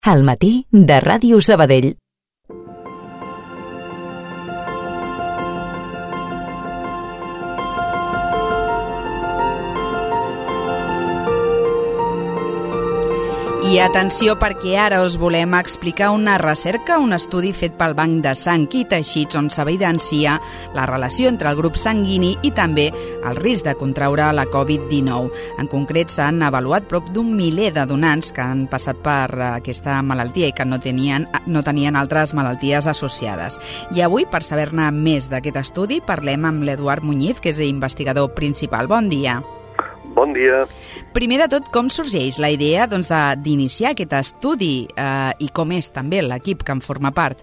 Al matí de Ràdio Sabadell. I atenció, perquè ara us volem explicar una recerca, un estudi fet pel Banc de Sang i Teixits on s'evidencia la relació entre el grup sanguini i també el risc de contraure la Covid-19. En concret, s'han avaluat prop d'un miler de donants que han passat per aquesta malaltia i que no tenien altres malalties associades. I avui, per saber-ne més d'aquest estudi, parlem amb l'Eduard Muñiz, que és investigador principal. Bon dia. Bon dia. Primer de tot, com sorgeix la idea d'iniciar aquest estudi i com és també l'equip que en forma part?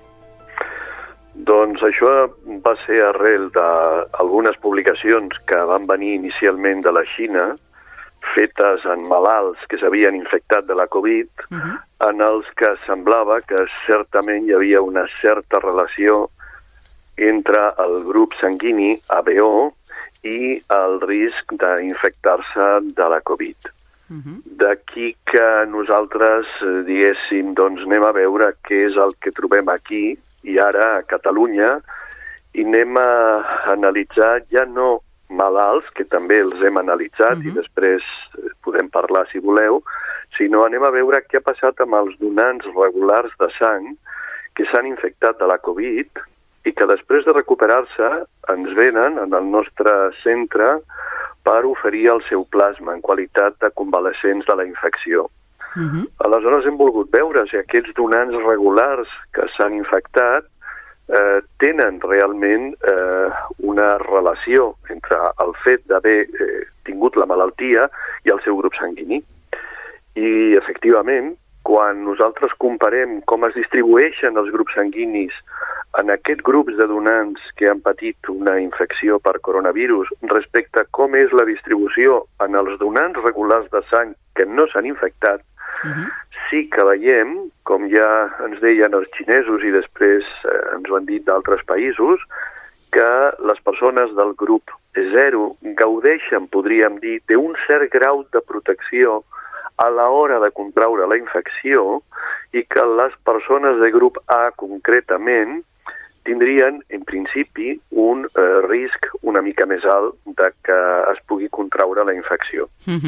Doncs això va ser arrel d'algunes publicacions que van venir inicialment de la Xina, fetes en malalts que s'havien infectat de la Covid, en els que semblava que certament hi havia una certa relació entre el grup sanguini ABO i el risc d'infectar-se de la Covid. D'aquí que nosaltres diguéssim, doncs anem a veure què és el que trobem aquí i ara a Catalunya i anem a analitzar ja no malalts, que també els hem analitzat i després podem parlar si voleu, sinó anem a veure què ha passat amb els donants regulars de sang que s'han infectat de la Covid i que després de recuperar-se ens venen en el nostre centre per oferir el seu plasma en qualitat de convalescents de la infecció. Aleshores hem volgut veure si aquests donants regulars que s'han infectat tenen realment una relació entre el fet d'haver tingut la malaltia i el seu grup sanguini. I efectivament, quan nosaltres comparem com es distribueixen els grups sanguinis en aquests grups de donants que han patit una infecció per coronavirus respecte a com és la distribució en els donants regulars de sang que no s'han infectat, sí que veiem, com ja ens deien els xinesos i després ens ho han dit d'altres països, que les persones del grup 0 gaudeixen, podríem dir, d'un cert grau de protecció a l'hora de contraure la infecció i que les persones de grup A concretament tindrien, en principi, un risc una mica més alt de que es pugui contraure la infecció.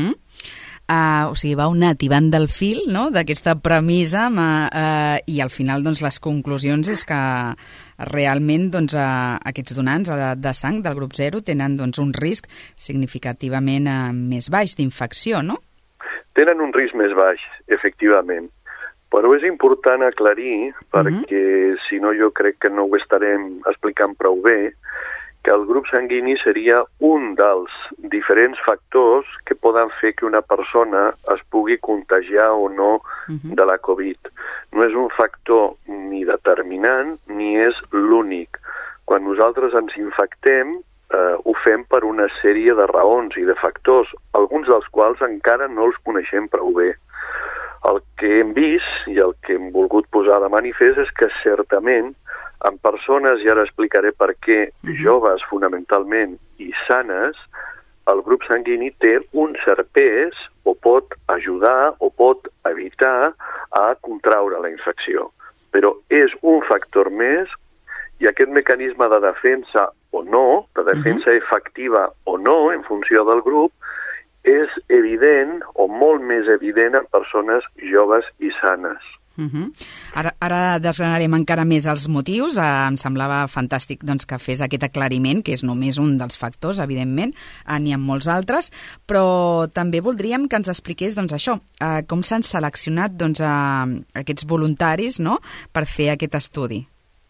O sigui, va una tibant del fil, no?, d'aquesta premissa i al final doncs, les conclusions és que realment doncs, aquests donants de sang del grup 0 tenen doncs, un risc significativament més baix d'infecció, no? Tenen un risc més baix, efectivament. Però és important aclarir, perquè si no jo crec que no ho estarem explicant prou bé, que el grup sanguini seria un dels diferents factors que poden fer que una persona es pugui contagiar o no de la Covid. No és un factor ni determinant ni és l'únic. Quan nosaltres ens infectem, ho fem per una sèrie de raons i de factors, alguns dels quals encara no els coneixem prou bé. El que hem vist i el que hem volgut posar de manifest és que certament en persones, i ara explicaré per què, joves fonamentalment i sanes, el grup sanguini té un cert pes o pot ajudar o pot evitar a contraure la infecció. Però és un factor més i aquest mecanisme de defensa o no, de defensa efectiva o no, en funció del grup, és evident o molt més evident en persones joves i sanes. Ara desgranarem encara més els motius. Em semblava fantàstic doncs, que fes aquest aclariment, que és només un dels factors, evidentment, n'hi ha molts altres, però també voldríem que ens expliqués doncs, això, com s'han seleccionat doncs, aquests voluntaris, no?, per fer aquest estudi.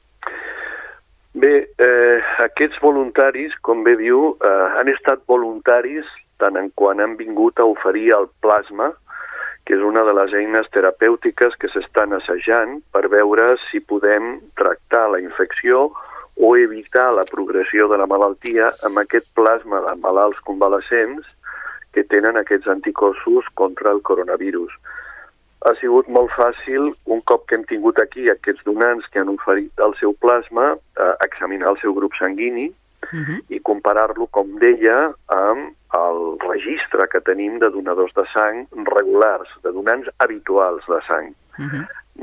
Bé, aquests voluntaris, com bé diu, han estat voluntaris tant en quan han vingut a oferir el plasma, que és una de les eines terapèutiques que s'estan assajant per veure si podem tractar la infecció o evitar la progressió de la malaltia amb aquest plasma de malalts convalescents que tenen aquests anticossos contra el coronavirus. Ha sigut molt fàcil, un cop que hem tingut aquí aquests donants que han oferit el seu plasma, examinar el seu grup sanguini i comparar-lo, com deia, amb el registre que tenim de donadors de sang regulars, de donants habituals de sang.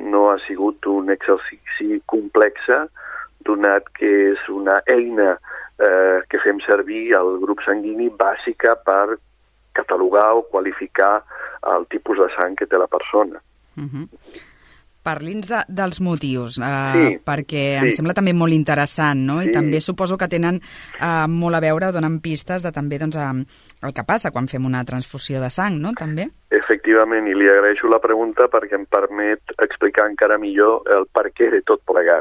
sigut un exercici complex, donat que és una eina que fem servir al grup sanguini bàsica per catalogar o qualificar el tipus de sang que té la persona. Parli'ns dels motius, perquè sí. em sembla també molt interessant, no? Sí. I també suposo que tenen molt a veure, donen pistes de també doncs, el que passa quan fem una transfusió de sang, no? També? Efectivament, i li agraeixo la pregunta perquè em permet explicar encara millor el perquè de tot plegat.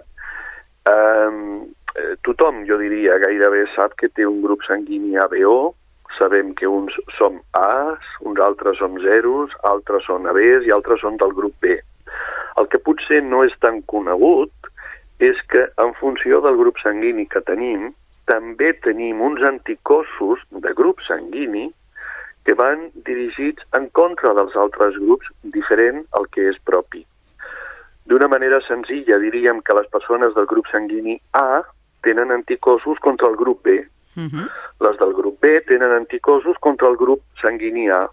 Tothom, jo diria, gairebé sap que té un grup sanguini ABO. Sabem que uns som As, uns altres som zeros, altres són ABs i altres són del grup B. El que potser no és tan conegut és que en funció del grup sanguini que tenim, també tenim uns anticossos de grup sanguini que van dirigits en contra dels altres grups, diferent al que és propi. D'una manera senzilla diríem que les persones del grup sanguini A tenen anticossos contra el grup B. Les del grup B tenen anticossos contra el grup sanguini A.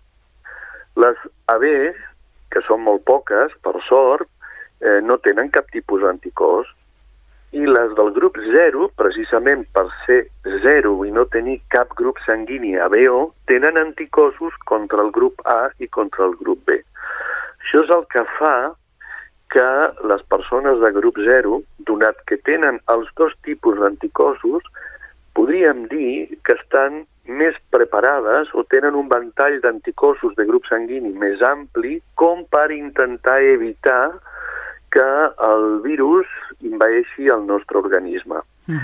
Les AB, que són molt poques, per sort, no tenen cap tipus d'anticòs. I les del grup 0, precisament per ser 0 i no tenir cap grup sanguini ABO, tenen anticossos contra el grup A i contra el grup B. Això és el que fa que les persones de grup 0, donat que tenen els dos tipus d'anticossos, podríem dir que estan més preparades o tenen un ventall d'anticossos de grup sanguini més ampli com per intentar evitar que el virus envaeixi el nostre organisme.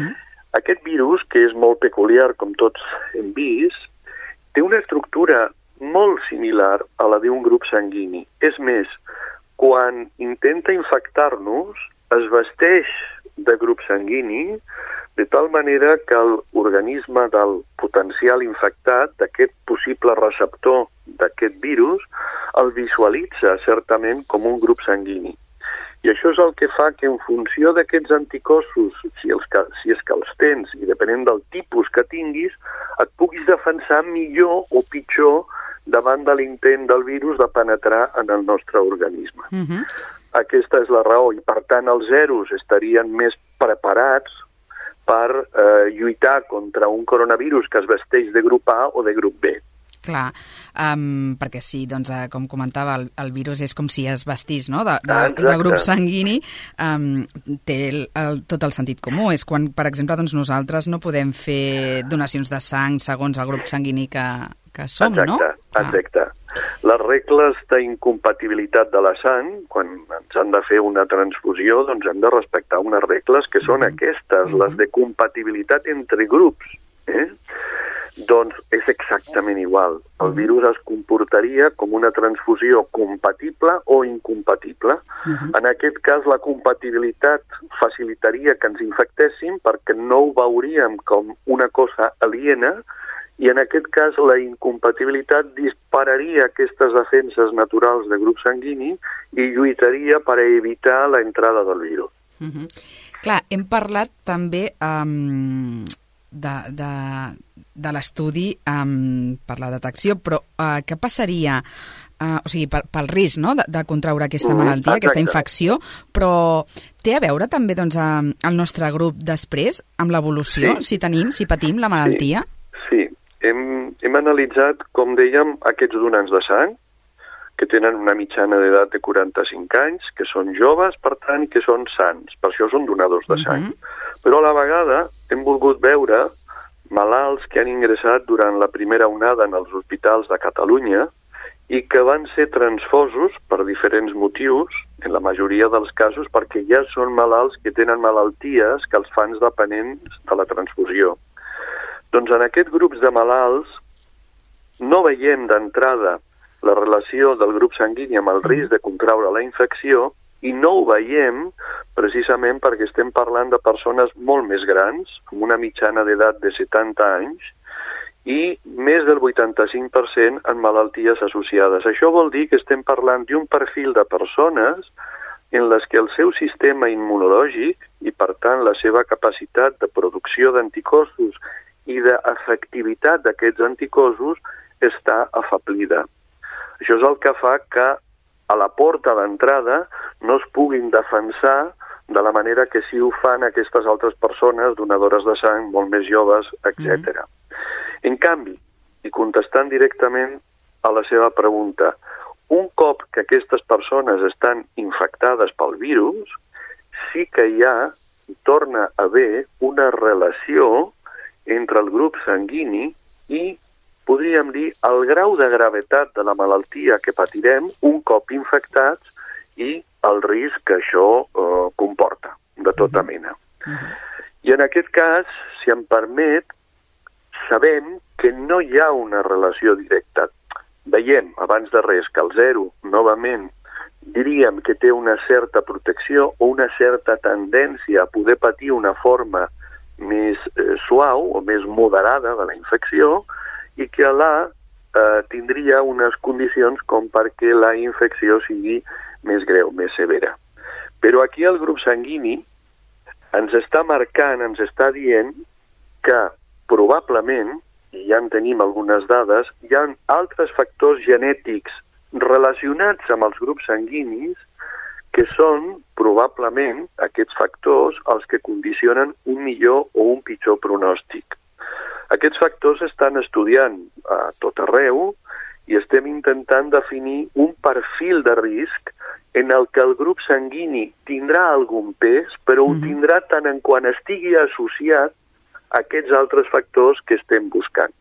Aquest virus, que és molt peculiar, com tots hem vist, té una estructura molt similar a la d'un grup sanguini. És més, quan intenta infectar-nos, es vesteix de grup sanguini, de tal manera que l'organisme del potencial infectat, d'aquest possible receptor d'aquest virus, el visualitza certament com un grup sanguini. I això és el que fa que en funció d'aquests anticossos, si és que els tens, i depenent del tipus que tinguis, et puguis defensar millor o pitjor davant de l'intent del virus de penetrar en el nostre organisme. Aquesta és la raó, i per tant els zeros estarien més preparats per lluitar contra un coronavirus que es vesteix de grup A o de grup B. Clar, perquè sí, doncs, com comentava, el virus és com si es vestís, no? de grup sanguini, té tot el sentit comú. És quan, per exemple, doncs, nosaltres no podem fer donacions de sang segons el grup sanguini que som, no? Exacte. Les regles d'incompatibilitat de la sang, quan ens han de fer una transfusió, doncs hem de respectar unes regles que són aquestes, les de compatibilitat entre grups. Doncs és exactament igual. El virus es comportaria com una transfusió compatible o incompatible. En aquest cas, la compatibilitat facilitaria que ens infectéssim perquè no ho veuríem com una cosa aliena, i en aquest cas la incompatibilitat dispararia aquestes defenses naturals de grup sanguini i lluitaria per evitar la entrada del virus. Clar, hem parlat també de l'estudi per la detecció, però què passaria, o sigui, pel risc, no?, de contraure aquesta malaltia, aquesta infecció, però té a veure també doncs, el nostre grup després amb l'evolució, si patim la malaltia? Sí. Hem analitzat, com dèiem, aquests donants de sang, que tenen una mitjana d'edat de 45 anys, que són joves, per tant, que són sants. Per això són donadors de sang. Però a la vegada hem volgut veure malalts que han ingressat durant la primera onada en els hospitals de Catalunya i que van ser transfosos per diferents motius, en la majoria dels casos perquè ja són malalts que tenen malalties que els fan dependents de la transfusió. Doncs en aquests grups de malalts no veiem d'entrada la relació del grup sanguini amb el risc de contraure la infecció i no ho veiem precisament perquè estem parlant de persones molt més grans, amb una mitjana d'edat de 70 anys, i més del 85% en malalties associades. Això vol dir que estem parlant d'un perfil de persones en les que el seu sistema immunològic i, per tant, la seva capacitat de producció d'anticossos i d'efectivitat d'aquests anticossos està afablida. Això és el que fa que a la porta d'entrada no es puguin defensar de la manera que sí ho fan aquestes altres persones, donadores de sang, molt més joves, etc. En canvi, i contestant directament a la seva pregunta, un cop que aquestes persones estan infectades pel virus, sí que hi torna a haver una relació entre el grup sanguini i, podríem dir, el grau de gravetat de la malaltia que patirem un cop infectats i el risc que això comporta, de tota mena. I en aquest cas, si em permet, sabem que no hi ha una relació directa. Veiem, abans de res, que el 0, novament, diríem que té una certa protecció o una certa tendència a poder patir una forma més suau o més moderada de la infecció i que l'A tindria unes condicions com perquè la infecció sigui més greu, més severa. Però aquí el grup sanguini ens està marcant, ens està dient que probablement, i ja en tenim algunes dades, hi ha altres factors genètics relacionats amb els grups sanguinis que són probablement aquests factors els que condicionen un millor o un pitjor pronòstic. Aquests factors estan estudiant a tot arreu i estem intentant definir un perfil de risc en el que el grup sanguini tindrà algun pes, però ho tindrà tant en quan estigui associat a aquests altres factors que estem buscant.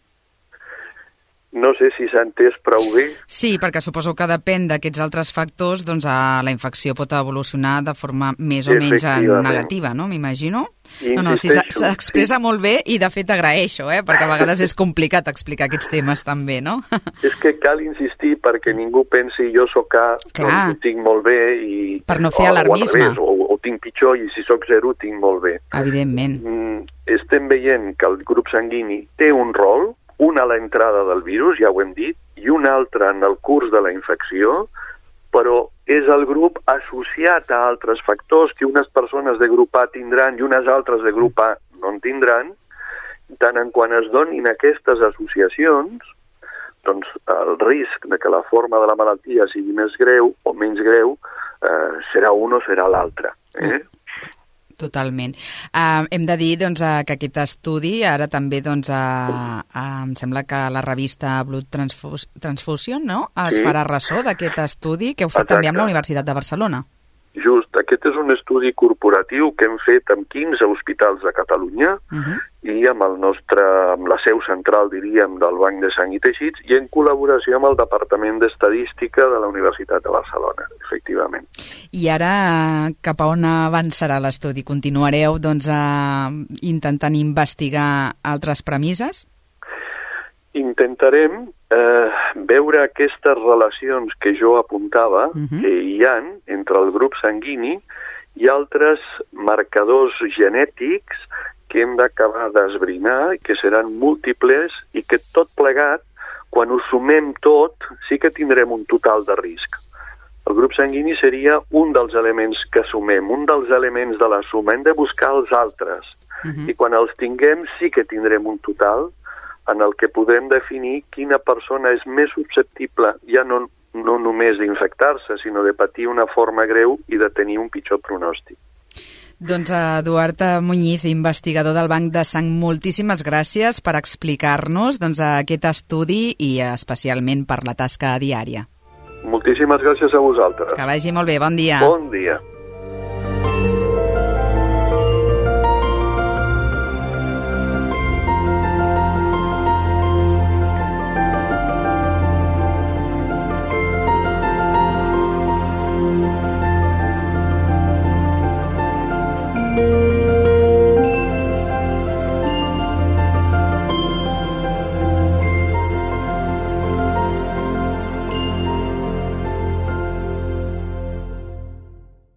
No sé si s'ha entès prou bé. Sí, perquè suposo que depèn d'aquests altres factors, doncs la infecció pot evolucionar de forma més o menys negativa, no? M'imagino. No, sí, s'expressa molt bé i de fet agraeixo, perquè a vegades és complicat explicar aquests temes també, no? És que cal insistir perquè ningú pensi jo soc A, doncs ho tinc molt bé i... Per no fer alarmisme. O tinc pitjor i si soc 0 ho tinc molt bé. Evidentment. Estem veient que el grup sanguini té un rol, un a l'entrada del virus, ja ho hem dit, i un altre en el curs de la infecció, però és el grup associat a altres factors que unes persones de grup A tindran i unes altres de grup A no en tindran. Tant en quan es donin aquestes associacions, doncs el risc de que la forma de la malaltia sigui més greu o menys greu serà un o serà l'altre. Totalment. Hem de dir doncs, que aquest estudi, ara també doncs, em sembla que la revista Blood Transfusion, no? Es farà ressò d'aquest estudi que heu fet també amb la Universitat de Barcelona. Just, aquest és un estudi corporatiu que hem fet amb 15 hospitals de Catalunya i amb la seu central, diríem, del Banc de Sang i Teixits i en col·laboració amb el Departament d'Estadística de la Universitat de Barcelona, efectivament. I ara, cap a on avançarà l'estudi? Continuareu doncs, intentant investigar altres premisses? Intentarem veure aquestes relacions que jo apuntava que hi ha entre el grup sanguini i altres marcadors genètics que hem d'acabar d'esbrinar, que seran múltiples i que tot plegat, quan ho sumem tot, sí que tindrem un total de risc. El grup sanguini seria un dels elements que sumem, un dels elements de la suma. Hem de buscar els altres. I quan els tinguem sí que tindrem un total en el que podem definir quina persona és més susceptible ja no només d'infectar-se, sinó de patir una forma greu i de tenir un pitjor pronòstic. Doncs Eduard Muñiz, investigador del Banc de Sang, moltíssimes gràcies per explicar-nos aquest estudi i especialment per la tasca diària. Moltíssimes gràcies a vosaltres. Que vagi molt bé, bon dia. Bon dia.